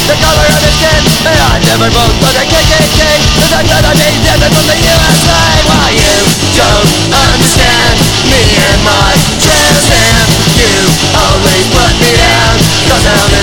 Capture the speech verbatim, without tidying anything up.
the color of his skin. And I never vote for the K K K, cause I'm gonna be different from the U S A. Why you don't understand me and my trans man. You always put me down, cause I'm